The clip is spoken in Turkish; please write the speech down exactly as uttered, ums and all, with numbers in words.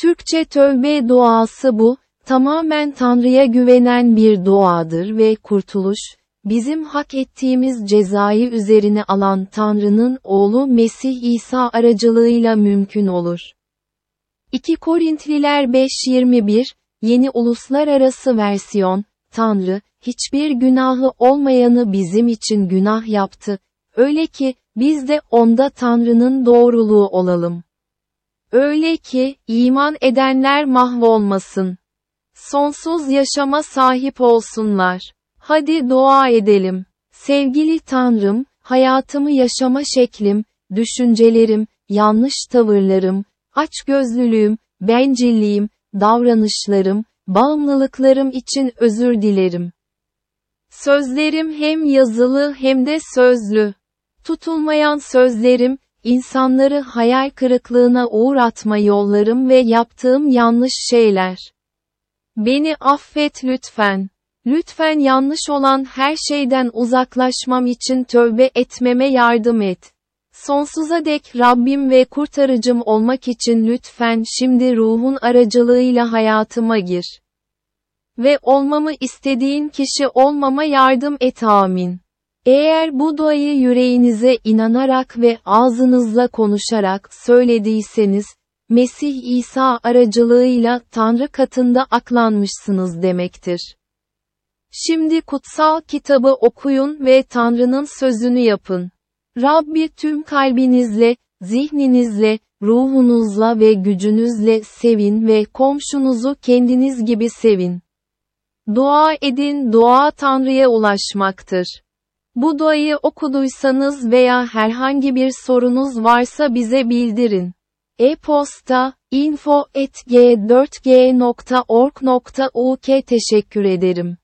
Türkçe tövbe duası bu, tamamen Tanrı'ya güvenen bir duadır ve kurtuluş, bizim hak ettiğimiz cezayı üzerine alan Tanrı'nın oğlu Mesih İsa aracılığıyla mümkün olur. iki Korintliler beş yirmi bir, Yeni Uluslararası Versiyon, Tanrı, hiçbir günahı olmayanı bizim için günah yaptı, öyle ki, biz de onda Tanrı'nın doğruluğu olalım. Öyle ki, iman edenler mahvolmasın. Sonsuz yaşama sahip olsunlar. Hadi dua edelim. Sevgili Tanrım, hayatımı yaşama şeklim, düşüncelerim, yanlış tavırlarım, açgözlülüğüm, bencilliğim, davranışlarım, bağımlılıklarım için özür dilerim. Sözlerim hem yazılı hem de sözlü. Tutulmayan sözlerim, insanları hayal kırıklığına uğratma yollarım ve yaptığım yanlış şeyler. Beni affet lütfen. Lütfen yanlış olan her şeyden uzaklaşmam için tövbe etmeme yardım et. Sonsuza dek Rabbim ve kurtarıcım olmak için lütfen şimdi ruhun aracılığıyla hayatıma gir. Ve olmamı istediğin kişi olmama yardım et amin. Eğer bu duayı yüreğinize inanarak ve ağzınızla konuşarak söylediyseniz, Mesih İsa aracılığıyla Tanrı katında aklanmışsınız demektir. Şimdi kutsal kitabı okuyun ve Tanrı'nın sözünü yapın. Rabbi tüm kalbinizle, zihninizle, ruhunuzla ve gücünüzle sevin ve komşunuzu kendiniz gibi sevin. Dua edin, dua Tanrı'ya ulaşmaktır. Bu duayı okuduysanız veya herhangi bir sorunuz varsa bize bildirin. E-posta, info at g dört g nokta org nokta uk Teşekkür ederim.